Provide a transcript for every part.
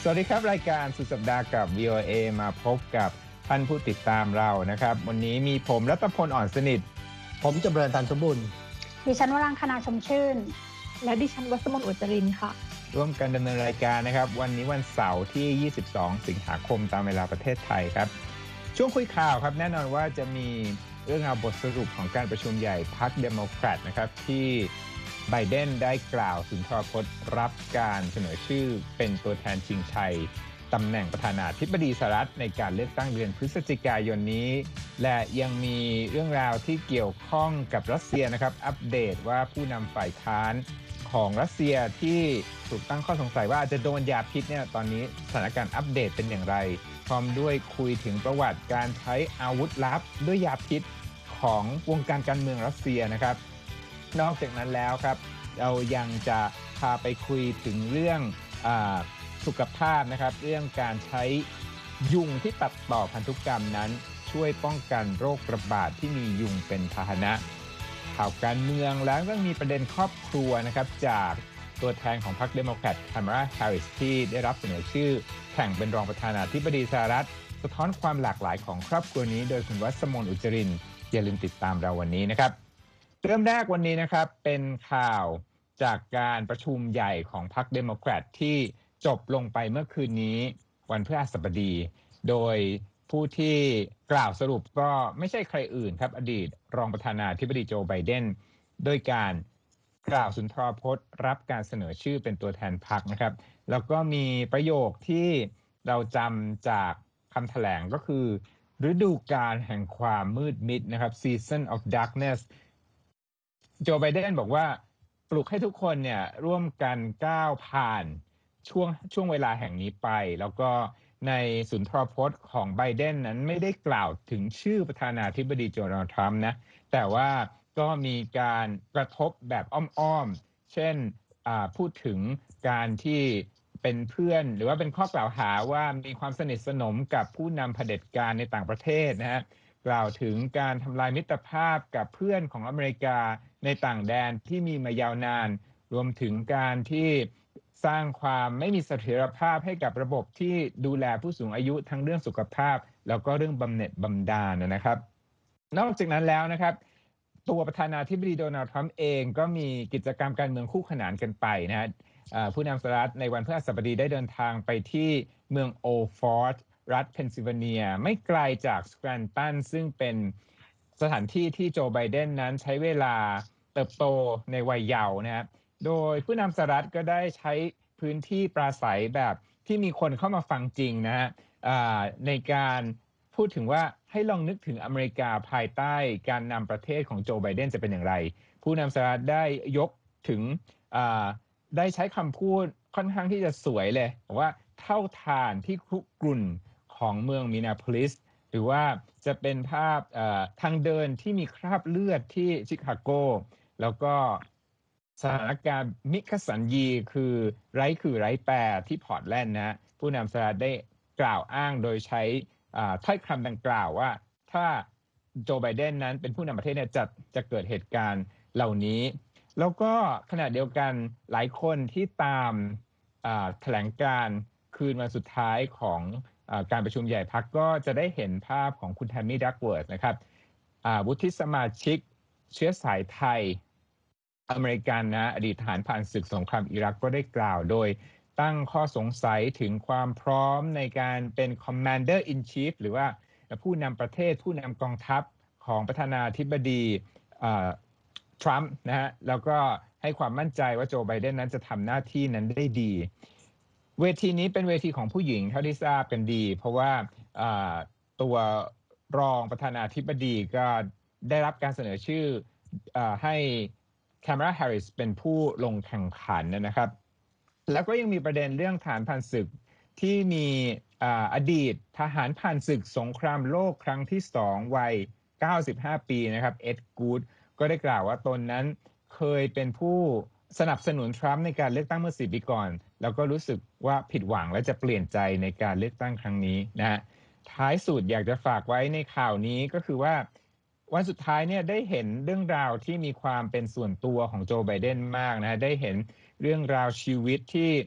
สวัสดีครับรายการสุดสัปดาห์กับ VOA มาพบกับท่านผู้ติดตามเรานะครับวันนี้มีผมรัตพลอ่อนสนิทผมจำเริญตันสมบูรณ์ดิฉันวรังคณาชมชื่นและดิฉันวัสมนต์อุจรินค่ะร่วมกันดำเนินรายการนะครับวันนี้วันเสาร์ที่22สิงหาคมตามเวลาประเทศไทยครับช่วงคุยข่าวครับแน่นอนว่าจะมีเรื่องราวบทสรุปของการประชุมใหญ่พรรคเดโมแครตนะครับที่ไบเดนได้กล่าวสุนทรพจน์รับการเสนอชื่อเป็นตัวแทนชิงชัยตำแหน่งประธานาธิบดีสหรัฐในการเลือกตั้งเดือนพฤศจิกายนนี้และยังมีเรื่องราวที่เกี่ยวข้องกับรัสเซียนะครับอัปเดตว่าผู้นำฝ่ายค้านของรัสเซียที่ถูกตั้งข้อสงสัยว่าอาจจะโดนยาพิษเนี่ยตอนนี้สถานการณ์อัปเดตเป็นอย่างไรพร้อมด้วยคุยถึงประวัติการใช้อาวุธลับด้วยยาพิษของวงการการเมืองรัสเซียนะครับนอกจากนั้นแล้วครับเรายังจะพาไปคุยถึงเรื่องสุขภาพนะครับเรื่องการใช้ยุงที่ตัดต่อพันธุกรรมนั้นช่วยป้องกันโรคระบาดที่มียุงเป็นพาหนะข่าวการเมืองแล้วก็มีประเด็นครอบครัวนะครับจากตัวแทนของพรรคเดโมแครตคามาลาแฮร์ริสที่ได้รับเสนอชื่อแข่งเป็นรองประธานาธิบดีสหรัฐสะท้อนความหลากหลายของครอบครัวนี้โดยคุณวัสมนต์อุจรินอย่าลืมติดตามเราวันนี้นะครับเริ่มแรกวันนี้นะครับเป็นข่าวจากการประชุมใหญ่ของพรรคเดโมแครตที่จบลงไปเมื่อคืนนี้วันพฤหัสบดีโดยผู้ที่กล่าวสรุปก็ไม่ใช่ใครอื่นครับอดีตรองประธานาธิบดีโจไบเดนโดยการกล่าวสุนทรพจน์รับการเสนอชื่อเป็นตัวแทนพรรคนะครับแล้วก็มีประโยคที่เราจำจากคำแถลงก็คือฤดูกาลแห่งความมืดมิดนะครับ Season of Darkness โจไบเดนบอกว่าปลุกให้ทุกคนเนี่ยร่วมกันก้าวผ่านช่วงเวลาแห่งนี้ไปแล้วก็ในสุนทรพจน์ของไบเดนนั้นไม่ได้กล่าวถึงชื่อประธานาธิบดีโดนัลด์ทรัมป์นะแต่ว่าก็มีการกระทบแบบอ้อมๆเช่นพูดถึงการที่เป็นเพื่อนหรือว่าเป็นข้อกล่าวหาว่ามีความสนิทสนมกับผู้นำเผด็จการในต่างประเทศนะฮะกล่าวถึงการทำลายมิตรภาพกับเพื่อนของอเมริกาในต่างแดนที่มีมายาวนานรวมถึงการที่สร้างความไม่มีเสถียรภาพให้กับระบบที่ดูแลผู้สูงอายุทั้งเรื่องสุขภาพแล้วก็เรื่องบำเหน็จบำนาญนะครับนอกจากนั้นแล้วนะครับตัวประธานาธิบดีโดนัลด์ทรัมป์เองก็มีกิจกรรมการเมืองคู่ขนานกันไปนะฮะผู้นำสหรัฐในวันพฤหัสบดีได้เดินทางไปที่เมืองโอฟอร์ดรัฐเพนซิลเวเนียไม่ไกลจากสแตนตันซึ่งเป็นสถานที่ที่โจไบเดนนั้นใช้เวลาเติบโตในวัยเยาว์นะครับโดยผู้นำสหรัฐก็ได้ใช้พื้นที่ปราศัยแบบที่มีคนเข้ามาฟังจริงนะฮะในการพูดถึงว่าให้ลองนึกถึงอเมริกาภายใต้การนำประเทศของโจไบเดนจะเป็นอย่างไรผู้นำสหรัฐได้ยกถึงได้ใช้คำพูดค่อนข้างที่จะสวยเลยว่าเท่าฐานที่ครุกรุ่นของเมืองมินนาโพลิสหรือว่าจะเป็นภาพทางเดินที่มีคราบเลือดที่ชิคาโกแล้วก็สถานการณ์มิคสันยีคือไร้แปรที่พอร์ตแลนด์นะผู้นำสหรัฐได้กล่าวอ้างโดยใช้ถ้อยคำดังกล่าวว่าถ้าโจไบเดนนั้นเป็นผู้นำประเทศเนี่ยจะเกิดเหตุการณ์เหล่านี้แล้วก็ขณะเดียวกันหลายคนที่ตามแถลงการคืนวันสุดท้ายของการประชุมใหญ่พรรคก็จะได้เห็นภาพของคุณแทมมี่ดักเวิร์ธนะครับวุฒิสมาชิกเชื้อสายไทยอเมริกันนะอดีตทหารผ่านศึกสงครามอิรักก็ได้กล่าวโดยตั้งข้อสงสัยถึงความพร้อมในการเป็น Commander in Chief หรือว่าผู้นำประเทศผู้นำกองทัพของประธานาธิบดีทรัมป์นะฮะแล้วก็ให้ความมั่นใจว่าโจไบเดนนั้นจะทำหน้าที่นั้นได้ดีเวทีนี้เป็นเวทีของผู้หญิงเท่าที่ทราบกันดีเพราะว่าตัวรองประธานาธิบดีก็ได้รับการเสนอชื่อให้คามาลาแฮร์ริสเป็นผู้ลงแข่งขันนะครับแล้วก็ยังมีประเด็นเรื่องฐานผ่านศึกที่มีอดีตทหารผ่านศึกสงครามโลกครั้งที่2วัย95ปีนะครับเอ็ดกูดก็ได้กล่าวว่าตนนั้นเคยเป็นผู้สนับสนุนทรัมป์ในการเลือกตั้งเมื่อ4 ปีก่อนแล้วก็รู้สึกว่าผิดหวังและจะเปลี่ยนใจในการเลือกตั้งครั้งนี้นะฮะท้ายสุดอยากจะฝากไว้ในข่าวนี้ก็คือว่าวันสุดท้ายเนี่ยได้เห็นเรื่องราวที่มีความเป็นส่วนตัวของโจไบเดนมากนะได้เห็นเรื่องราวชีวิตที่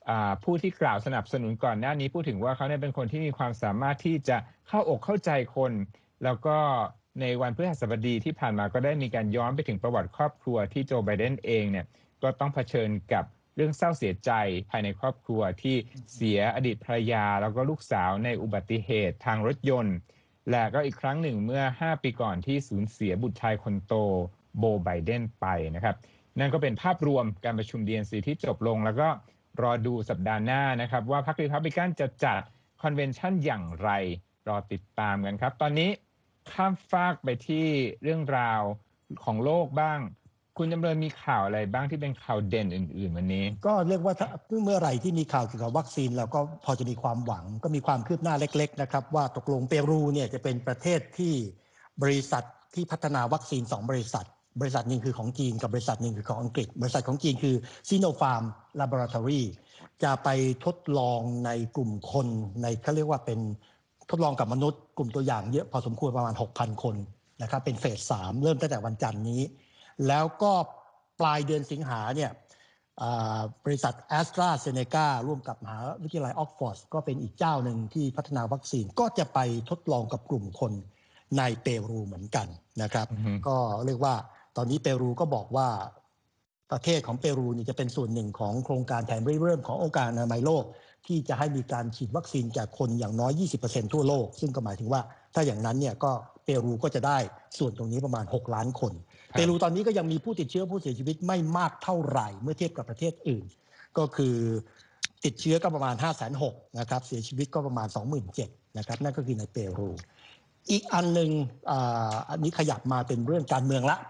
ผู้ที่กล่าวสนับสนุนก่อนหน้านี้พูดถึงว่าเขาเนี่ยเป็นคนที่มีความสามารถที่จะเข้าอกเข้าใจคน แล้วก็ในวันพฤหัสบดีที่ผ่านมาก็ได้มีการย้อนไปถึงประวัติครอบครัวที่โจไบเดนเองเนี่ยก็ต้องเผชิญกับเรื่องเศร้าเสียใจภายในครอบครัวที่เสียอดีตภรรยาแล้วก็ลูกสาวในอุบัติเหตุทางรถยนต์และก็อีกครั้งหนึ่งเมื่อ5ปีก่อนที่สูญเสียบุตรชายคนโตโบไบเดนไปนะครับนั่นก็เป็นภาพรวมการประชุม DNC ที่จบลงแล้วก็รอดูสัปดาห์หน้านะครับว่าพรรครีพับลิกันจะจัดคอนเวนชั่นอย่างไรรอติดตามกันครับตอนนี้ข้ามฟากไปที่เรื่องราวของโลกบ้างคุณจำเริญมีข่าวอะไรบ้างที่เป็นข่าวเด่นอื่นๆวันนี้ก็เรียกว่าเมื่อไหร่ที่มีข่าวเกี่ยวกับวัคซีนเราก็พอจะมีความหวังก็มีความคืบหน้าเล็กๆนะครับว่าตกลงเปรูเนี่ยจะเป็นประเทศที่บริษัทที่พัฒนาวัคซีน2บริษัทหนึ่งคือของจีนกับบริษัทหนึ่งคือของอังกฤษบริษัทของจีนคือ Sinopharm Laboratory จะไปทดลองในกลุ่มคนในเขาเรียกว่าเป็นทดลองกับมนุษย์กลุ่มตัวอย่างเยอะพอสมควรประมาณ 6,000 คนนะครับเป็นเฟส 3เริ่มตั้งแต่วันจันทร์นี้แล้วก็ปลายเดือนสิงหาเนี่ยบริษัท AstraZeneca ร่วมกับมหาวิทยาลัยออกฟอร์ดก็เป็นอีกเจ้าหนึ่งที่พัฒนาวัคซีนก็จะไปทดลองกับกลุ่มคนในเปรูเหมือนกันนะครับ ก็เรียกว่าตอนนี้เปรูก็บอกว่าประเทศของเปรูนี่จะเป็นส่วนหนึ่งของโครงการแผนริเริ่มขององค์การอนามัยโลกที่จะให้มีการฉีดวัคซีนแก่คนอย่างน้อย 20% ทั่วโลกซึ่งก็หมายถึงว่าถ้าอย่างนั้นเนี่ยก็เปรูก็จะได้ส่วนตรงนี้ประมาณ6ล้านคนเปรูตอนนี้ก็ยังมีผู้ติดเชื้อผู้เสียชีวิตไม่มากเท่าไหร่เมื่อเทียบกับประเทศอื่นก็คือติดเชื้อก็ประมาณ 560,000 นะครับเสียชีวิตก็ประมาณ 27,000 นะครับนั่นก็คือในเปรูอีกอันหนึ่งอันนี้ขยับมาเป็นเรื่องการเมืองละ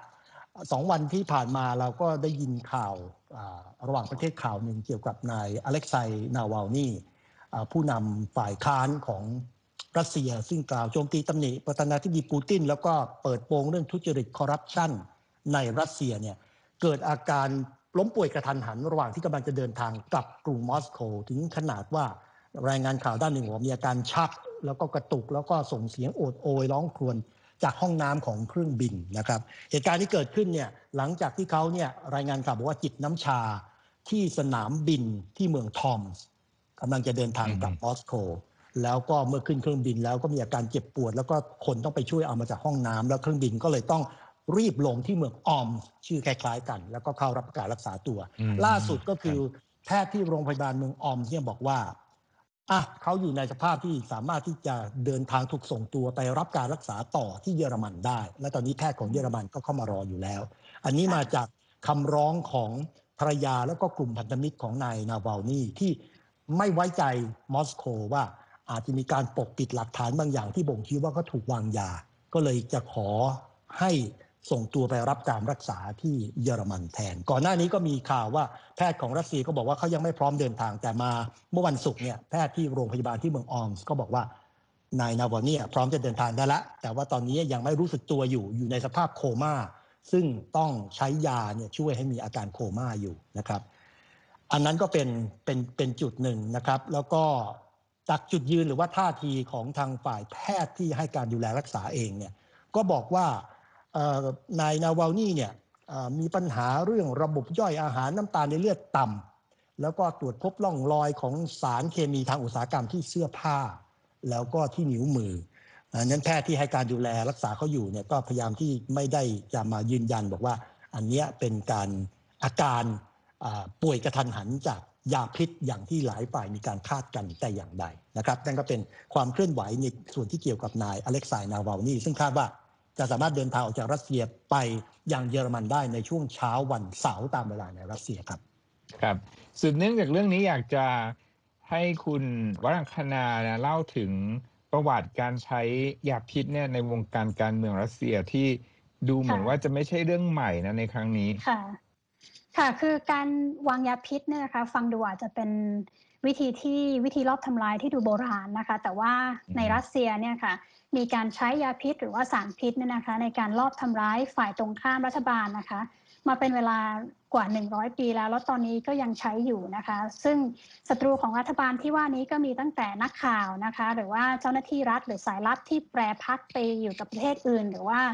2 วันที่ผ่านมาเราก็ได้ยินข่าวระหว่างประเทศข่าวหนึ่งเกี่ยวกับนายอเล็กไซย์นาวาลนีผู้นำฝ่ายค้านของรัสเซียซึ่งกล่าวโจมตีตำหนิประธานาธิบดีปูตินแล้วก็เปิดโปงเรื่องทุจริตคอร์รัปชันในรัสเซียเนี่ยเกิดอาการล้มป่วยกระทันหันระหว่างที่กำลังจะเดินทางกลับกรุงมอสโกถึงขนาดว่ารายงานข่าวด้านหนึ่งว่ามีอาการชักแล้วก็กระตุกแล้วก็ส่งเสียงโอดโอยร้องครวญจากห้องน้ำของเครื่องบินนะครับเหตุการณ์ที่เกิดขึ้นเนี่ยหลังจากที่เขาเนี่ยรายงานข่าวบอกว่าจิบน้ำชาที่สนามบินที่เมืองทอมส์กำลังจะเดินทางกลับมอสโกแล้วก็เมื่อขึ้นเครื่องบินแล้วก็มีอาการเจ็บปวดแล้วก็คนต้องไปช่วยเอามาจากห้องน้ำแล้วเครื่องบินก็เลยต้องรีบลงที่เมืองออมชื่อคล้ายๆกันแล้วก็เข้ารับการรักษาตัวล่าสุดก็คือแพทย์ที่โรงพยาบาลเมืองออมเนี่ยบอกว่าเขาอยู่ในสภาพที่สามารถที่จะเดินทางถูกส่งตัวไปรับการรักษาต่อที่เยอรมันได้และตอนนี้แพทย์ของเยอรมันก็เข้ามารออยู่แล้วอันนี้มาจากคำร้องของภรรยาแล้วก็กลุ่มพันธมิตรของนายนาวาลนีที่ไม่ไว้ใจมอสโกว่าอาจจะมีการปกปิดหลักฐานบางอย่างที่บ่งชี้ว่าเขาถูกวางยาก็เลยจะขอให้ส่งตัวไปรับการรักษาที่เยอรมันแทนก่อนหน้านี้ก็มีข่าวว่าแพทย์ของรัสเซียก็บอกว่าเขายังไม่พร้อมเดินทางแต่มาเมื่อวันศุกร์เนี่ยแพทย์ที่โรงพยาบาลที่เมืองออมส์ก็บอกว่านายนาวาลนีพร้อมจะเดินทางได้แล้วแต่ว่าตอนนี้ยังไม่รู้สึกตัวอยู่ในสภาพโคม่าซึ่งต้องใช้ยาเนี่ยช่วยให้มีอาการโคม่าอยู่นะครับอันนั้นก็เป็นจุดหนึ่งนะครับแล้วก็จากจุดยืนหรือว่าท่าทีของทางฝ่ายแพทย์ที่ให้การดูแลรักษาเองเนี่ยก็บอกว่านายนาวาลนีเนี่ยมีปัญหาเรื่องระบบย่อยอาหารน้ำตาลในเลือดต่ำแล้วก็ตรวจพบร่องรอยของสารเคมีทางอุตสาหกรรมที่เสื้อผ้าแล้วก็ที่นิ้วมือนั้นแพทย์ที่ให้การดูแลรักษาเขาอยู่เนี่ยก็พยายามที่ไม่ได้จะมายืนยันบอกว่าอันนี้เป็นการอาการป่วยกระทันหันจากยาพิษอย่างที่หลายฝ่ายมีการคาดกันแต่อย่างใดนะครับนั่นก็เป็นความเคลื่อนไหวในส่วนที่เกี่ยวกับนายอเล็กไซย์นาวาลนีซึ่งคาดว่าจะสามารถเดินทางออกจากรัสเซียไปยังเยอรมันได้ในช่วงเช้าวันเสาร์ตามเวลาในรัสเซียครับครับสืบเนื่องจากเรื่องนี้อยากจะให้คุณวรังคณาเล่าถึงประวัติการใช้ยาพิษเนี่ยในวงการเมืองรัสเซียที่ดูเหมือนว่าจะไม่ใช่เรื่องใหม่นะในครั้งนี้ค่ะคือการวางยาพิษเนี่ยนะคะฟังดูอาจจะเป็นวิธีลอบทำลายที่ดูโบราณนะคะแต่ว่าในรัสเซียเนี่ยค่ะมีการใช้ยาพิษหรือว่าสารพิษเนี่ยนะคะในการลอบทำร้ายฝ่ายตรงข้ามรัฐบาลนะคะมาเป็นเวลากว่า100 ปีแล้วตอนนี้ก็ยังใช้อยู่นะคะซึ่งศัตรูของรัฐบาลที่ว่านี้ก็มีตั้งแต่นักข่าวนะคะหรือว่าเจ้าหน้าที่รัฐหรือสายลับที่แปรพักไปอยู่กับประเทศอื่นหรือว่า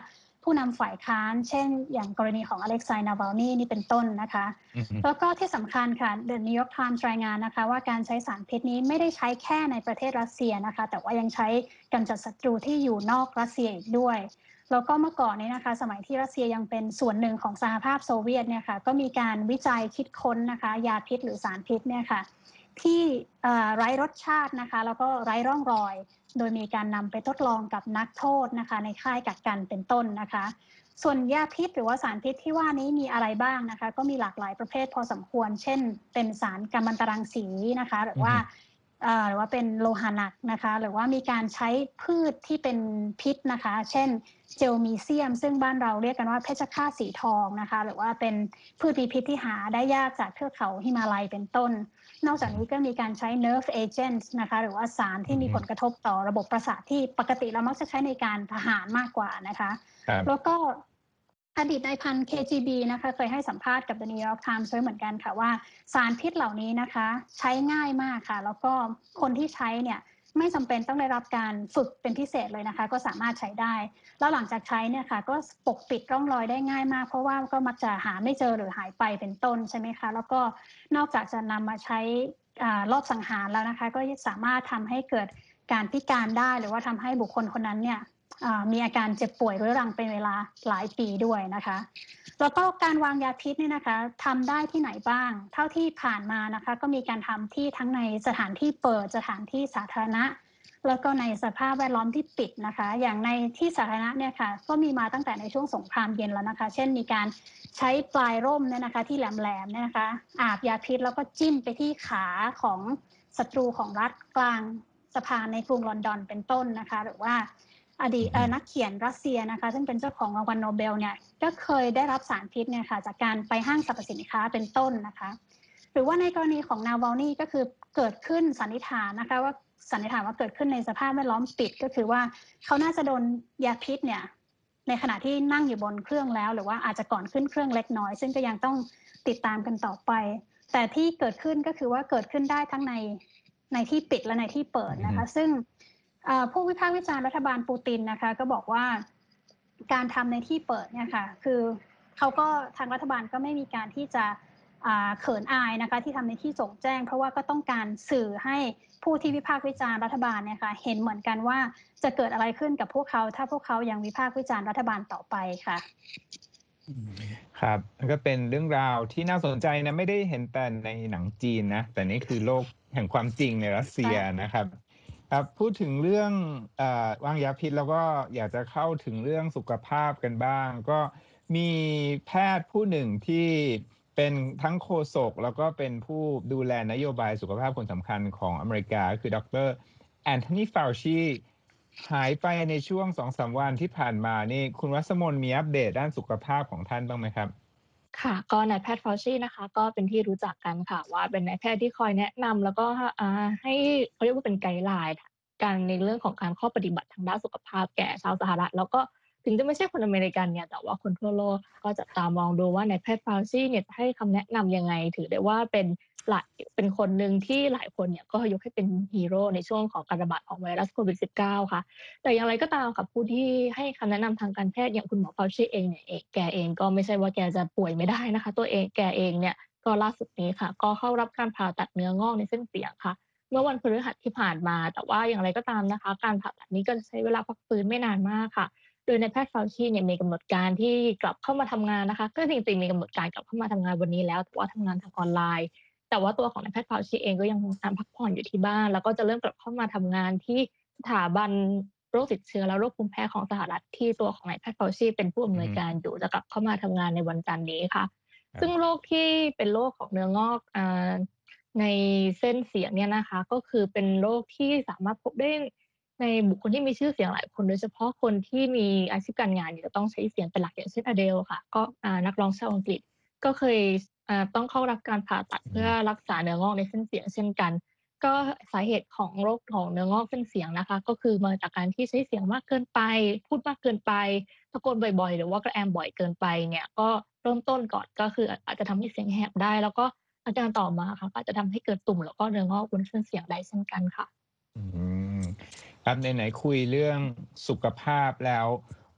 ผู้นำฝ่ายค้านเช่นอย่างกรณีของอเล็กไซย์ นาวัลนีนี่เป็นต้นนะคะแล้วก็ที่สำคัญค่ะ The New York Times รายงานนะคะว่าการใช้สารพิษนี้ไม่ได้ใช้แค่ในประเทศรัสเซียนะคะแต่ว่ายังใช้กำจัดศัตรูที่อยู่นอกรัสเซียอีกด้วยแล้วก็เมื่อก่อนนี้นะคะสมัยที่รัสเซียยังเป็นส่วนหนึ่งของสหภาพโซเวียตเนี่ยค่ะก็มีการวิจัยคิดค้นนะคะยาพิษหรือสารพิษเนี่ยค่ะที่ไร้รสชาตินะคะแล้วก็ไร้ร่องรอยโดยมีการนำไปทดลองกับนักโทษนะคะในค่ายกักกันเป็นต้นนะคะส่วนยาพิษหรือว่าสารพิษที่ว่านี้มีอะไรบ้างนะคะก็มีหลากหลายประเภทพอสมควรเช่นเป็นสารกัมมันตรังสีนะคะหรือว่าเป็นโลหะหนักนะคะหรือว่ามีการใช้พืชที่เป็นพิษนะคะเช่นเจลมีเซียมซึ่งบ้านเราเรียกกันว่าเพชฌฆาตสีทองนะคะหรือว่าเป็นพืชมีพิษที่หาได้ยากจากเทือกเขาหิมาลัยเป็นต้นนอกจากนี้ก็มีการใช้ nerve agents นะคะหรือว่าสารที่มีผลกระทบต่อระบบประสาทที่ปกติเรามักจะใช้ในการทหารมากกว่านะคะแล้วก็อดีตนายพัน KGB นะคะเคยให้สัมภาษณ์กับ The New York Times ด้วยเหมือนกันค่ะว่าสารพิษเหล่านี้นะคะใช้ง่ายมากค่ะแล้วก็คนที่ใช้เนี่ยไม่จำเป็นต้องได้รับการฝึกเป็นพิเศษเลยนะคะก็สามารถใช้ได้แล้วหลังจากใช้เนี่ยค่ะก็ปกปิดร่องรอยได้ง่ายมากเพราะว่าก็มักจะหาไม่เจอหรือหายไปเป็นต้นใช่ไหมคะแล้วก็นอกจากจะนำมาใช้รอบสังหารแล้วนะคะก็สามารถทำให้เกิดการพิการได้หรือว่าทำให้บุคคลคนนั้นเนี่ยมีอาการเจ็บป่วยเรื้อรังเป็นเวลาหลายปีด้วยนะคะแล้วก็การวางยาพิษนี่นะคะทำได้ที่ไหนบ้างเท่าที่ผ่านมานะคะก็มีการทำที่ทั้งในสถานที่เปิดสถานที่สาธารณะแล้วก็ในสภาพแวดล้อมที่ปิดนะคะอย่างในที่สาธารณะเนี่ยค่ะก็มีมาตั้งแต่ในช่วงสงครามเย็นแล้วนะคะเช่นมีการใช้ปลายร่มเนี่ยนะคะที่แหลมๆเนี่ยนะคะอาบยาพิษแล้วก็จิ้มไปที่ขาของศัตรูของรัฐกลางสะพานในกรุงลอนดอนเป็นต้นนะคะหรือว่าอดีตนักเขียนรัสเซียนะคะซึ่งเป็นเจ้าของรางวัลโนเบลเนี่ยก็เคยได้รับสารพิษเนี่ยค่ะจากการไปห้างสรรพสินค้าเป็นต้นนะคะหรือว่าในกรณีของนาวาลนีก็คือเกิดขึ้นสันนิษฐานนะคะว่าเกิดขึ้นในสภาพแวดล้อมปิดก็คือว่าเขาน่าจะโดนยาพิษเนี่ยในขณะที่นั่งอยู่บนเครื่องแล้วหรือว่าอาจจะก่อนขึ้นเครื่องเล็กน้อยซึ่งก็ยังต้องติดตามกันต่อไปแต่ที่เกิดขึ้นก็คือว่าเกิดขึ้นได้ทั้งในที่ปิดและในที่เปิดนะคะซึ่งผู้วิพากษ์วิจารณ์รัฐบาลปูตินนะคะก็บอกว่าการทำในที่เปิดเนี่ยค่ะคือเขาก็ทางรัฐบาลก็ไม่มีการที่จะเขินอายนะคะที่ทำในที่โจ่งแจ้งเพราะว่าก็ต้องการสื่อให้ผู้ที่วิพากษ์วิจารณ์รัฐบาลเนี่ยค่ะเห็นเหมือนกันว่าจะเกิดอะไรขึ้นกับพวกเขาถ้าพวกเขายังวิพากษ์วิจารณ์รัฐบาลต่อไปค่ะครับก็เป็นเรื่องราวที่น่าสนใจนะไม่ได้เห็นแต่ในหนังจีนนะแต่นี่คือโลกแห่งความจริงในรัสเซียนะครับครับพูดถึงเรื่องวางยาพิษแล้วก็อยากจะเข้าถึงเรื่องสุขภาพกันบ้างก็มีแพทย์ผู้หนึ่งที่เป็นทั้งโฆษกแล้วก็เป็นผู้ดูแลนโยบายสุขภาพคนสำคัญของอเมริกาคือดร.แอนโทนี ฟาวชีหายไปในช่วง 2-3 วันที่ผ่านมานี่คุณวัสมนมีอัปเดตด้านสุขภาพของท่านบ้างไหมครับค่ะก็นายแพทย์ฟาวชีนะคะก็เป็นที่รู้จักกันค่ะว่าเป็นนายแพทย์ที่คอยแนะนำแล้วก็ให้เขาเรียกว่าเป็นไกด์ไลน์การในเรื่องของการข้อปฏิบัติทางด้านสุขภาพแก่ชาวสหรัฐแล้วก็ถึงจะไม่ใช่คนอเมริกันเนี่ยแต่ว่าคนทั่วโลกก็จับตามองดูว่านายแพทย์ฟาวชีเนี่ยจะให้คำแนะนำยังไงถือได้ว่าเป็นคนหนึ่งที่หลายคนเนี่ยก็ยกให้เป็นฮีโร่ในช่วงของการระบาดของไวรัสโควิด -19 ค่ะแต่อย่างไรก็ตามค่ะผู้ที่ให้คำแนะนำทางการแพทย์อย่างคุณหมอฟาวชีเองเนี่ยแกเองก็ไม่ใช่ว่าแกจะป่วยไม่ได้นะคะแกเองเนี่ยก็ล่าสุดนี้ค่ะก็เข้ารับการผ่าตัดเนื้องอกในเส้นเสียงค่ะเมื่อวันพฤหัสที่ผ่านมาแต่ว่าอย่างไรก็ตามนะคะการผ่าตัดนี้ก็จะใช้เวลาพักฟื้นไม่นานมากค่ะโดยนายแพทย์ฟาวชีเนี่ยมีกำหนดการที่กลับเข้ามาทำงานนะคะก็จริงๆมีกำหนดการกลับเข้ามาทำงานวันนี้แล้วแต่ว่าทำงานทางออนไลน์แต่ว่าตัวของนายแพทย์ฟาวชีเองก็ยังคงการพักผ่อนอยู่ที่บ้านแล้วก็จะเริ่มกลับเข้ามาทำงานที่สถาบันโรคติดเชื้อและโรคภูมิแพ้ของสหรัฐที่ตัวของนายแพทย์ฟาวชีเป็นผู้อำนวยการอยู่จะกลับเข้ามาทำงานในวันจันทร์นี้ค่ะซึ่งโรคที่เป็นโรคของเนื้องอกในเส้นเสียงเนี่ยนะคะก็คือเป็นโรคที่สามารถพบได้ในบุคคลที่มีชื่อเสียงหลายคนโดยเฉพาะคนที่มีอาชีพการงานจะต้องใช้เสียงเป็นหลักอย่างเช่น Adele ค่ะก็นักร้องชาวอังกฤษก็เคยต้องเข้ารับการผ่าตัดเพื่อรักษาเนื้องอกในเส้นเสียงเช่นกันก็สาเหตุของโรคของเนื้องอกเส้นเสียงนะคะก็คือมาจากการที่ใช้เสียงมากเกินไปพูดมากเกินไปตะโกนบ่อยๆหรือว่ากระแอมบ่อยเกินไปเนี่ยก็เริ่มต้นก่อนก็คืออาจจะทำให้เสียงแหบได้แล้วก็อาการต่อมาค่ะอาจจะทำให้เกิดตุ่มแล้วก็เนื้องอกบนเส้นเสียงได้เช่นกันค่ะครับไหนๆคุยเรื่องสุขภาพแล้ว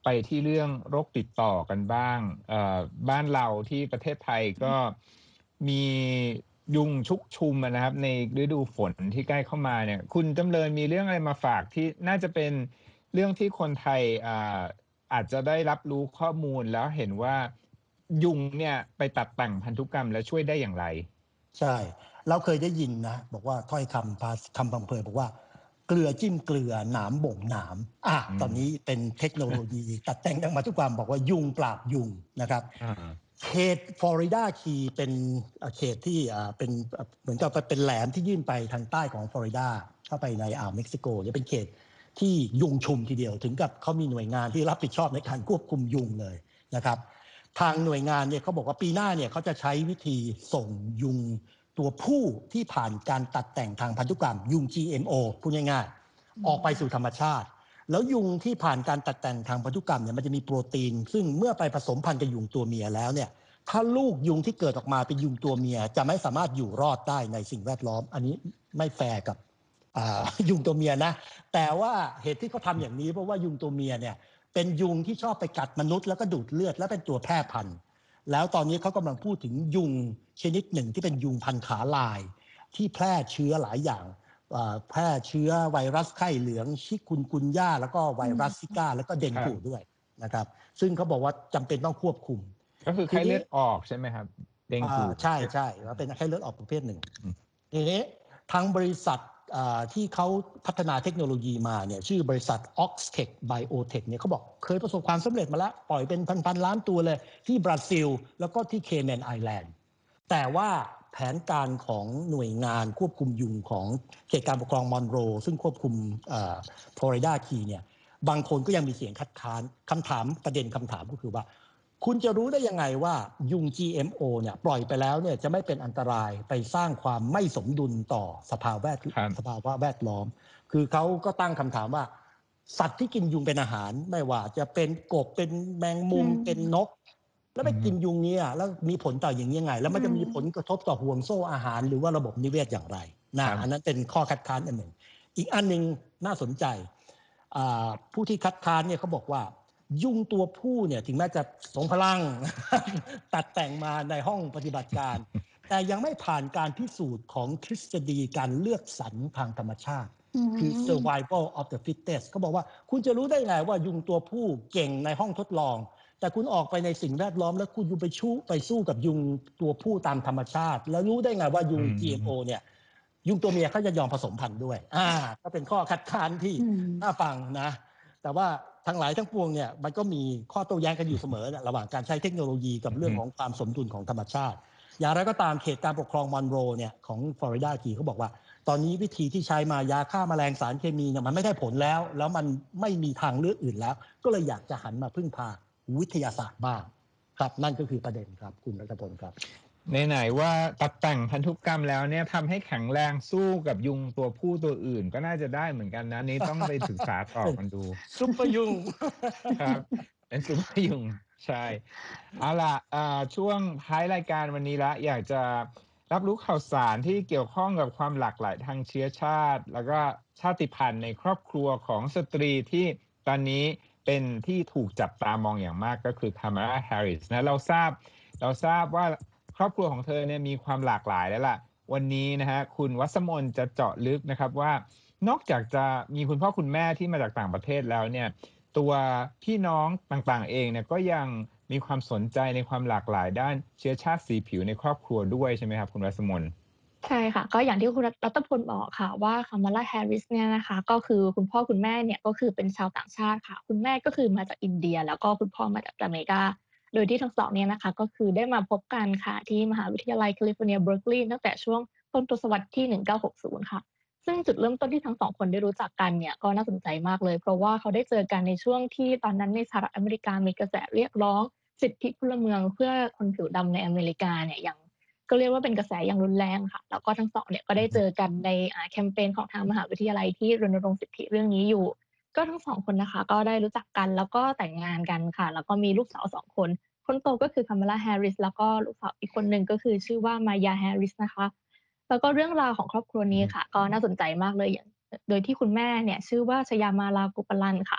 ไปที่เรื่องโรคติดต่อกันบ้างบ้านเราที่ประเทศไทยก็มียุงชุกชุมนะครับในฤดูฝนที่ใกล้เข้ามาเนี่ยคุณจำเริญมีเรื่องอะไรมาฝากที่น่าจะเป็นเรื่องที่คนไทยอาจจะได้รับรู้ข้อมูลแล้วเห็นว่ายุงเนี่ยไปตัดแต่งพันธุกรรมแล้วช่วยได้อย่างไรใช่เราเคยได้ยินนะบอกว่าถ้อยคำพังเพยบอกว่าเกลือจิ้มเกลือหนามบ่งหนามตอนนี้เป็นเทคโนโลยีตัดแต่งทางพันธุกรรมบอกว่ายุงปราบยุงนะครับเขตฟลอริดาคีเป็นเขตที่เป็นเหมือนกับเป็นแหลมที่ยื่นไปทางใต้ของฟลอริดาเข้าไปในอ่าวเม็กซิโกจะเป็นเขตที่ยุงชุมทีเดียวถึงกับเขามีหน่วยงานที่รับผิดชอบในการควบคุมยุงเลยนะครับทางหน่วยงานเนี่ยเขาบอกว่าปีหน้าเนี่ยเขาจะใช้วิธีส่งยุงตัวผู้ที่ผ่านการตัดแต่งทางพันธุกรรมยุง GMO พูดง่ายๆออกไปสู่ธรรมชาติแล้วยุงที่ผ่านการตัดแต่งทางพันธุกรรมเนี่ยมันจะมีโปรตีนซึ่งเมื่อไปผสมพันธุ์กับยุงตัวเมียแล้วเนี่ยถ้าลูกยุงที่เกิดออกมาเป็นยุงตัวเมียจะไม่สามารถอยู่รอดได้ในสิ่งแวดล้อมอันนี้ไม่แฟร์กับยุงตัวเมียนะแต่ว่าเหตุที่เขาทำอย่างนี้เพราะว่ายุงตัวเมียเนี่ยเป็นยุงที่ชอบไปกัดมนุษย์แล้วก็ดูดเลือดและเป็นตัวแพร่พันธุ์แล้วตอนนี้เขากำลังพูดถึงยุงชนิดหนึ่งที่เป็นยุงพันขาลายที่แพร่เชื้อหลายอย่างแพร่เชื้อไวรัสไข้เหลืองชิคุนกุนย่าแล้วก็ไวรัสซิก้าแล้วก็เดงกูด้วยนะครับซึ่งเขาบอกว่าจำเป็นต้องควบคุมก็คือไข้เลือดออกใช่ไหมครับเดงกูใช่ใช่ว่าเป็นไข้เลือดออกประเภทหนึ่งทีนี้ทางบริษัทที่เขาพัฒนาเทคโนโลยีมาเนี่ยชื่อบริษัท Oxtec Biotech เนี่ยเขาบอกเคยประสบความสำเร็จมาแล้วปล่อยเป็นพันล้านตัวเลยที่บราซิลแล้วก็ที่เคแมนไอแลนด์แต่ว่าแผนการของหน่วยงานควบคุมยุงของเขตการปกครองมอนโรซึ่งควบคุมฟลอริดาคีเนี่ยบางคนก็ยังมีเสียงคัดค้านคำถามก็คือว่าคุณจะรู้ได้ยังไงว่ายุง GMO เนี่ยปล่อยไปแล้วเนี่ยจะไม่เป็นอันตรายไปสร้างความไม่สมดุลต่อสภาวะแวดล้อมคือเขาก็ตั้งคำถามว่าสัตว์ที่กินยุงเป็นอาหารไม่ว่าจะเป็นกบเป็นแมงมุมเป็นนกแล้วไปกินยุงนี้แล้วมีผลต่ออย่างนี้ยังไงแล้วมันจะมีผลกระทบต่อห่วงโซ่อาหารหรือว่าระบบนิเวศอย่างไรนะอันนั้นเป็นข้อคัดค้านอันหนึ่งอีกอันหนึ่งน่าสนใจผู้ที่คัดค้านเนี่ยเขาบอกว่ายุงตัวผู้เนี่ยถึงแม้จะทรงพลัง ตัดแต่งมาในห้องปฏิบัติการ แต่ยังไม่ผ่านการพิสูจน์ของทฤษฎีการเลือกสรรทางธรรมชาติคือ survival of the fittest เขาบอกว่าคุณจะรู้ได้ไงว่ายุงตัวผู้เก่งในห้องทดลองแต่คุณออกไปในสิ่งแวดล้อมแล้วคุณไปสู้กับยุงตัวผู้ตามธรรมชาติแล้วรู้ได้ไงว่ายุง GMO เนี่ยยุงตัวเมียเขาจะยอมผสมพันธุ์ด้วยก็เป็นข้อคัดค้านที่น่าฟังนะแต่ว่าทั้งหลายทั้งปวงเนี่ยมันก็มีข้อโต้แย้งกันอยู่เสมอระหว่างการใช้เทคโนโลยีกับเรื่องของความสมดุลของธรรมชาติอย่างไรก็ตามเขตการปกครองมอนโรเนี่ยของฟลอริดาคีเขาบอกว่าตอนนี้วิธีที่ใช้มายาฆ่าแมลงสารเคมีเนี่ยมันไม่ได้ผลแล้วมันไม่มีทางเลือกอื่นแล้วก็เลยอยากจะหันมาพึ่งพาวิทยาศาสตร์บ้างครับนั่นก็คือประเด็นครับคุณรัตพลครับไหนว่าตัดแต่งพันธุกรรมแล้วเนี่ยทำให้แข็งแรงสู้กับยุงตัวผู้ตัวอื่นก็น่าจะได้เหมือนกันนะนี้ต้องไปศึกษาต่อกันดูซุปเปอร์ยุงครับเป็นซุปเปอร์ยุงใช่เอาล่ะช่วงท้ายรายการวันนี้ละอยากจะรับรู้ข่าวสารที่เกี่ยวข้องกับความหลากหลายทางเชื้อชาติแล้วก็ชาติพันธุ์ในครอบครัวของสตรีที่ตอนนี้เป็นที่ถูกจับตามองอย่างมากก็คือคามาลาแฮร์ริสนะเราทราบว่าครอบครัวของเธอเนี่ยมีความหลากหลายแล้วล่ะวันนี้นะฮะคุณวัสมนจะเจาะลึกนะครับว่านอกจากจะมีคุณพ่อคุณแม่ที่มาจากต่างประเทศแล้วเนี่ยตัวพี่น้องต่างๆเองเนี่ยก็ยังมีความสนใจในความหลากหลายด้านเชื้อชาติสีผิวในครอบครัวด้วยใช่ไหมครับคุณวัสมนใช่ค่ะก็อย่างที่คุณรัตพลบอกค่ะว่าคามาลาแฮร์ริสเนี่ยนะคะก็คือคุณพ่อคุณแม่เนี่ยก็คือเป็นชาวต่างชาติค่ะคุณแม่ก็คือมาจากอินเดียแล้วก็คุณพ่อมาจากอเมริกาโดยที่ทั้งสองเนี่ยนะคะก็คือได้มาพบกันค่ะที่มหาวิทยาลัยแคลิฟอร์เนียเบิร์กลีย์ตั้งแต่ช่วงต้นทศวรรษที่1960ค่ะซึ่งจุดเริ่มต้นที่ทั้งสองคนได้รู้จักกันเนี่ยก็น่าสนใจมากเลยเพราะว่าเขาได้เจอกันในช่วงที่ตอนนั้นในสหรัฐอเมริกามีกระแสเรียกร้องสิทธิพลเมืองเพื่อคนผิวดำในอเมริกาเนี่ยอย่างก็เรียกว่าเป็นกระแสอย่างรุนแรงค่ะแล้วก็ทั้งสองเนี่ยก็ได้เจอกันในแคมเปญของทางมหาวิทยาลัยที่รณรงค์สิทธิเรื่องนี้อยู่ก็ทั้งสองคนนะคะก็ได้รู้จักกันแล้วก็แต่งงานกันค่ะแล้วก็มีลูกสาว2คนคนโตก็คือคามาลาแฮร์ริสแล้วก็ลูกสาวอีกคนหนึ่งก็คือชื่อว่ามายาแฮร์ริสนะคะแล้วก็เรื่องราวของครอบครัวนี้ค่ะก็น่าสนใจมากเลยอย่างโดยที่คุณแม่เนี่ยชื่อว่าชยามาลากุปลันค่ะ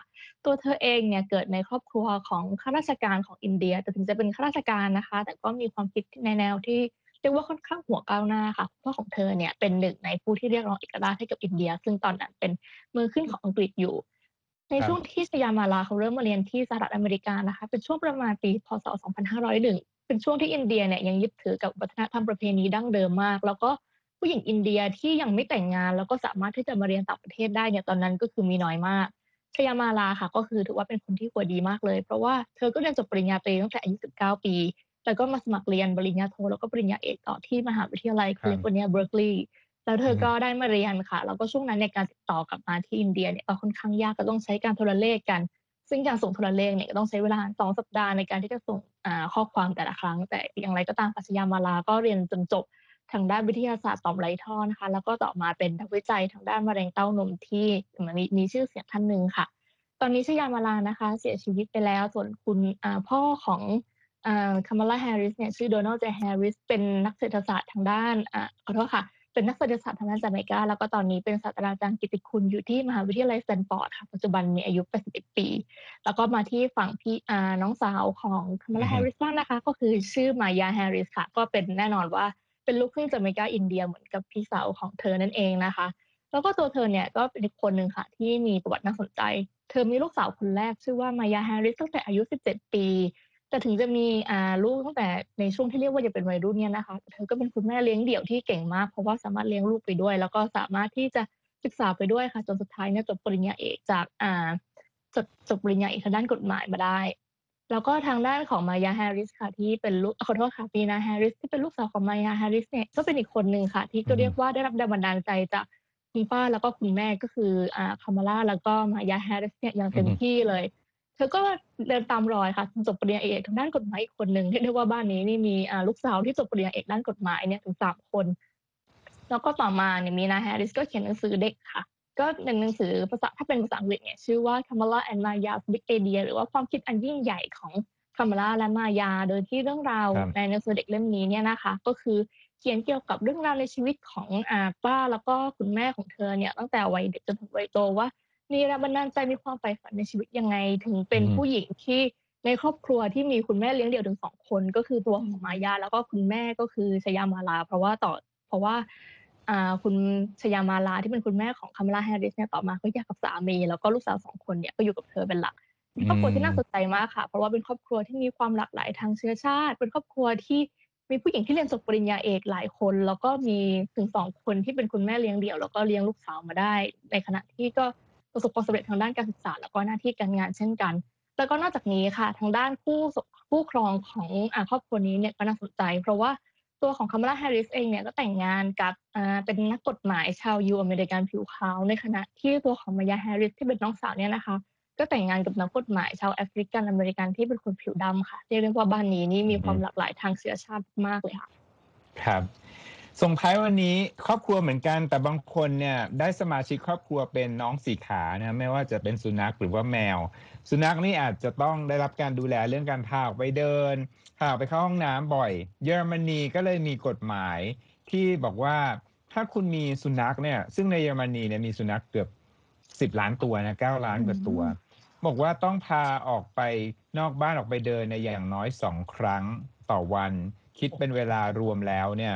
ตัวเธอเองเนี่ยเกิดในครอบครัวของข้าราชการของอินเดียแต่ถึงจะเป็นข้าราชการนะคะแต่ก็มีความคิดในแนวที่เรียกว่าค่อนข้างหัวก้าวหน้าค่ะพ่อของเธอเนี่ยเป็นหนึ่งในผู้ที่เรียกร้องเอกราชให้กับอินเดียซึ่งตอนนั้นเป็นมือขึ้นของอังกฤษอยู่ในช่วงที่ชยามาลาเขาเริ่มมาเรียนที่สหรัฐอเมริกานะคะเป็นช่วงประมาณปีพ.ศ. 2501เป็นช่วงที่อินเดียเนี่ยยังยึดถือกับวัฒนธรรมประเพณีดั้งเดิมมากแล้วก็ผู้หญิงอินเดียที่ยังไม่แต่งงานแล้วก็สามารถที่จะมาเรียนต่างประเทศได้เนี่ยตอนนั้นก็คือมีน้อยมากชยามาลาค่ะก็คือถือว่าเป็นคนที่หัวดีมากเลยเพราะว่าเธอก็เรียนจบปริญญาตรีตั้งแต่อายุ19ปีแล้วก็มาสมัครเรียนปริญญาโทแล้วก็ปริญญาเอกต่อที่มหาวิทยาลัยแคลิฟอร์เนียเบิร์กลีย์แล้วเธอก็ได้มาเรียนค่ะแล้วก็ช่วงนั้นในการติดต่อกลับมาที่อินเดียเนี่ยก็ค่อนข้างยากก็ต้องใช้การโทรเลขกันซึ่งการส่งโทรเลขเนี่ยก็ต้องใช้เวลา2 สัปดาห์ในการที่จะส่งข้อความแต่ละครั้งแต่อย่างไรก็ตามชยามาลาก็เรียนจนจบทางด้านวิทยาศาสตร์ต่อมไรท่อนะคะแล้วก็ต่อมาเป็นนักวิจัยทางด้านมะเร็งเต้านมที่มีชื่อเสียงท่านหนึ่งค่ะตอนนี้ชยามาลานะคะเสียชีวิตไปแล้วส่วนคุณพ่อของคามาลาแฮร์ริสเนี่ยชื่อโดนัลด์ เจ แฮร์ริสเป็นนักเศรษฐศาสตร์ทางด้านขอโทษค่ะเป็นนักเศรษฐศาสตร์ทางด้านจาเมกาแล้วก็ตอนนี้เป็นศาสตราจารย์กิตติคุณอยู่ที่มหาวิทยาลัยสแตนฟอร์ดค่ะปัจจุบันมีอายุ81ปีแล้วก็มาที่ฝั่งพี่น้องสาวของคามาลาแฮร์ริสบ้างนะคะก็คือชื่อมายาแฮร์ริสค่ะก็เป็นแน่นอนว่าเป็นลูกครึ่งจาเมกาอินเดียเหมือนกับพี่สาวของเธอนั่นเองนะคะแล้วก็ตัวเธอเนี่ยก็เป็นอีกคนหนึ่งค่ะที่มีประวัติน่าสนใจเธอมีลูกสาวคนแรกชื่อว่ามายาแฮร์ริสตั้งแต่อายุ17ปีแต่ถึงจะมีลูกตั้งแต่ในช่วงที่เรียกว่ายังเป็นวัยรุ่นเนี่ยนะคะเธอก็เป็นคุณแม่เลี้ยงเดี่ยวที่เก่งมากเพราะว่าสามารถเลี้ยงลูกไปด้วยแล้วก็สามารถที่จะศึกษาไปด้วยค่ะจนสุดท้ายเนี่ยจบปริญญาเอกจากจบปริญญาเอกทางด้านกฎหมายมาได้แล้วก็ทางด้านของมายาแฮร์ริสค่ะที่เป็นลูกขอโทษค่ะปีนาแฮร์ริสที่เป็นลูกสาวของมายาแฮร์ริสเนี่ยก็เป็นอีกคนหนึ่งค่ะที่ก็เรียกว่าได้รับแรงบันดาลใจจากคุณป้าแล้วก็คุณแม่ก็คือคามาลาแล้วก็มายาแฮร์ริสเนี่ยอย่างเต็มที่เลยเธอก็เดินตามรอยค่ะจบปริญญาเอกทางด้านกฎหมายอีกคนหนึ่งที่เรียกว่าบ้านนี้นี่มีลูกสาวที่จบปริญญาเอกด้านกฎหมายเนี่ยถึง3คนแล้วก็ต่อมาเนี่ยมีนาแฮร์ริสก็เขียนหนังสือเด็กค่ะก็เป็นหนังสือภาษาถ้าเป็นภาษาอังกฤษเนี่ยชื่อว่า Kamala and Maya's Big Idea หรือว่าความคิดอันยิ่งใหญ่ของคามาลาและมายาโดยที่เรื่องราวในหนังสือเด็กเล่มนี้เนี่ยนะคะก็คือเขียนเกี่ยวกับเรื่องราวในชีวิตของป้าแล้วก็คุณแม่ของเธอเนี่ยตั้งแต่วัยเด็กจนถึงวัยโตว่ามีแรงบันดาลใจมีความใฝ่ฝันในชีวิตยังไงถึงเป็นผู้หญิงที่ในครอบครัวที่มีคุณแม่เลี้ยงเดี่ยวถึง2คนก็คือตัวของมายาแล้วก็คุณแม่ก็คือชยามาลาเพราะว่าคุณชยามาลาที่เป็นคุณแม่ของคามาลาแฮร์ริสเนี่ยต่อมาก็หย่ากับสามีแล้วก็ลูกสาว2คนเนี่ยก็อยู่กับเธอเป็นหลักครอบครัวที่น่าสนใจมากค่ะเพราะว่าเป็นครอบครัวที่มีความหลากหลายทางเชื้อชาติเป็นครอบครัวที่มีผู้หญิงที่เรียนจบปริญญาเอกหลายคนแล้วก็มีถึง2คนที่เป็นคุณแม่เลี้ยงเดี่ยวแล้วก็เลี้ยงลูกสาวมาได้ในขณะที่ก็ประสบความสำเร็จทางด้านการศึกษาแล้วก็หน้าที่การงานเช่นกันแล้วก็นอกจากนี้ค่ะทางด้านคู่ครองของครอบครัวนี้เนี่ยก็น่าสนใจเพราะว่าตัวของคามาลาแฮร์ริสเองเนี่ยก็แต่งงานกับเป็นนักกฎหมายชาวยูอเมริกันผิวขาวในขณะที่ตัวของมายาแฮร์ริสที่เป็นน้องสาวเนี่ยนะคะก็แต่งงานกับนักกฎหมายชาวแอฟริกันอเมริกันที่เป็นคนผิวดำค่ะเรียกได้ว่าบ้านนี้นี่มีความหลากหลายทางเชื้อชาติมากเลยค่ะครับส่งท้ายวันนี้ครอบครัวเหมือนกันแต่บางคนเนี่ยได้สมาชิกครอบครัวเป็นน้องสีขานะไม่ว่าจะเป็นสุนัขหรือว่าแมวสุนัขนี่อาจจะต้องได้รับการดูแลเรื่องการพาออกไปเดินพาออกไปเข้าห้องน้ำบ่อยเยอรมนีก็เลยมีกฎหมายที่บอกว่าถ้าคุณมีสุนัขเนี่ยซึ่งในเยอรมนีเนี่ยมีสุนัขเกือบ10 ล้านตัวนะ9 ล้านกว่าตัวบอกว่าต้องพาออกไปนอกบ้านออกไปเดินในอย่างน้อย2 ครั้งต่อวันคิดเป็นเวลารวมแล้วเนี่ย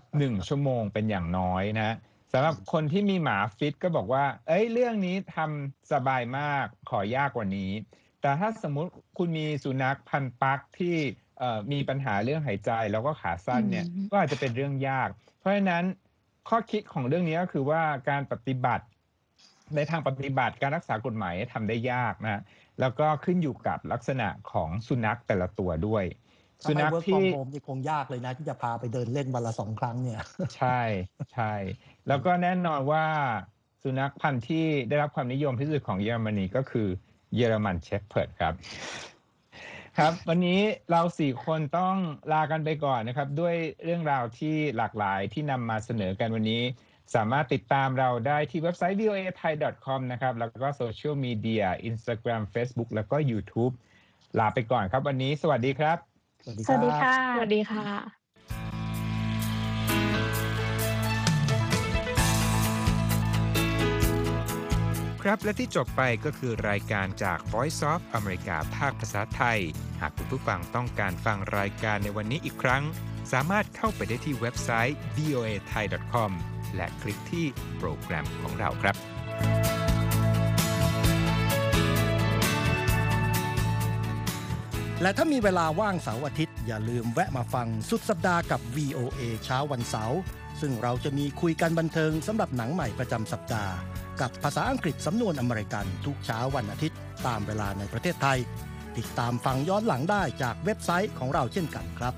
1 ชั่วโมงเป็นอย่างน้อยนะสำหรับคนที่มีหมาฟิตก็บอกว่าเรื่องนี้ทำสบายมากขอยากกว่านี้แต่ถ้าสมมุติคุณมีสุนัขพันธุ์ปักที่มีปัญหาเรื่องหายใจแล้วก็ขาสั้นเนี่ยก็อาจจะเป็นเรื่องยากเพราะฉะนั้นข้อคิดของเรื่องนี้ก็คือว่าการปฏิบัติในทางปฏิบัติการรักษากฎหมายทำได้ยากนะแล้วก็ขึ้นอยู่กับลักษณะของสุนัขแต่ละตัวด้วยสุนัขที่โฮมนี่คงยากเลยนะที่จะพาไปเดินเล่นวันละ2 ครั้งเนี่ยใช่ใช่แล้วก็แน่นอนว่าสุนัขพันธุ์ที่ได้รับความนิยมที่สุดของเยอรมนีก็คือเยอรมันเชพเพิร์ดครับครับวันนี้เรา4 คนต้องลากันไปก่อนนะครับด้วยเรื่องราวที่หลากหลายที่นำมาเสนอกันวันนี้สามารถติดตามเราได้ที่เว็บไซต์ voathai.com นะครับแล้วก็โซเชียลมีเดีย Instagram Facebook แล้วก็ YouTube ลาไปก่อนครับวันนี้สวัสดีครับสวัสดีค่ะสวัสดีค่ะครับและที่จบไปก็คือรายการจาก Voice of America ภาคภาษาไทยหากคุณผู้ฟังต้องการฟังรายการในวันนี้อีกครั้งสามารถเข้าไปได้ที่เว็บไซต์ voathai.com และคลิกที่โปรแกรมของเราครับและถ้ามีเวลาว่างเสาร์อาทิตย์อย่าลืมแวะมาฟังสุดสัปดาห์กับ VOA เช้าวันเสาร์ซึ่งเราจะมีคุยกันบันเทิงสำหรับหนังใหม่ประจำสัปดาห์กับภาษาอังกฤษสำนวนอเมริกันทุกเช้าวันอาทิตย์ตามเวลาในประเทศไทยติดตามฟังย้อนหลังได้จากเว็บไซต์ของเราเช่นกันครับ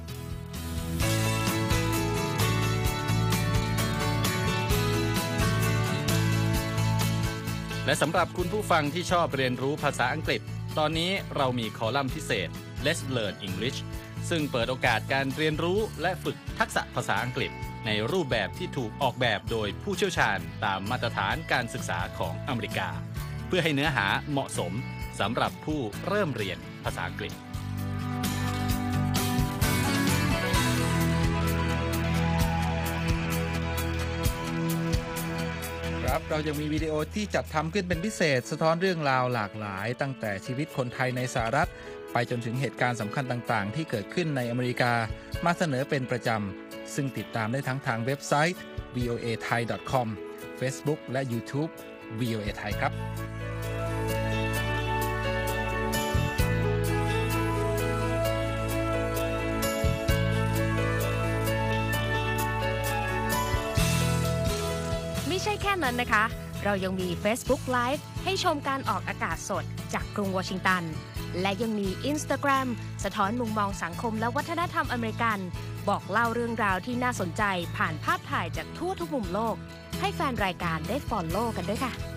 และสำหรับคุณผู้ฟังที่ชอบเรียนรู้ภาษาอังกฤษตอนนี้เรามีคอลัมน์พิเศษ Let's Learn English ซึ่งเปิดโอกาสการเรียนรู้และฝึกทักษะภาษาอังกฤษในรูปแบบที่ถูกออกแบบโดยผู้เชี่ยวชาญตามมาตรฐานการศึกษาของอเมริกาเพื่อให้เนื้อหาเหมาะสมสำหรับผู้เริ่มเรียนภาษาอังกฤษครับเรายังมีวิดีโอที่จัดทำขึ้นเป็นพิเศษสะท้อนเรื่องราวหลากหลายตั้งแต่ชีวิตคนไทยในสหรัฐไปจนถึงเหตุการณ์สำคัญต่างๆที่เกิดขึ้นในอเมริกามาเสนอเป็นประจำซึ่งติดตามได้ทั้งทางเว็บไซต์ voathai.com Facebook และ YouTube VOA Thai ครับไม่ใช่แค่นั้นนะคะเรายังมี Facebook Live ให้ชมการออกอากาศสดจากกรุงวอชิงตันและยังมี Instagram สะท้อนมุมมองสังคมและวัฒนธรรมอเมริกันบอกเล่าเรื่องราวที่น่าสนใจผ่านภาพถ่ายจากทั่วทุกมุมโลกให้แฟนรายการได้ follow กันด้วยค่ะ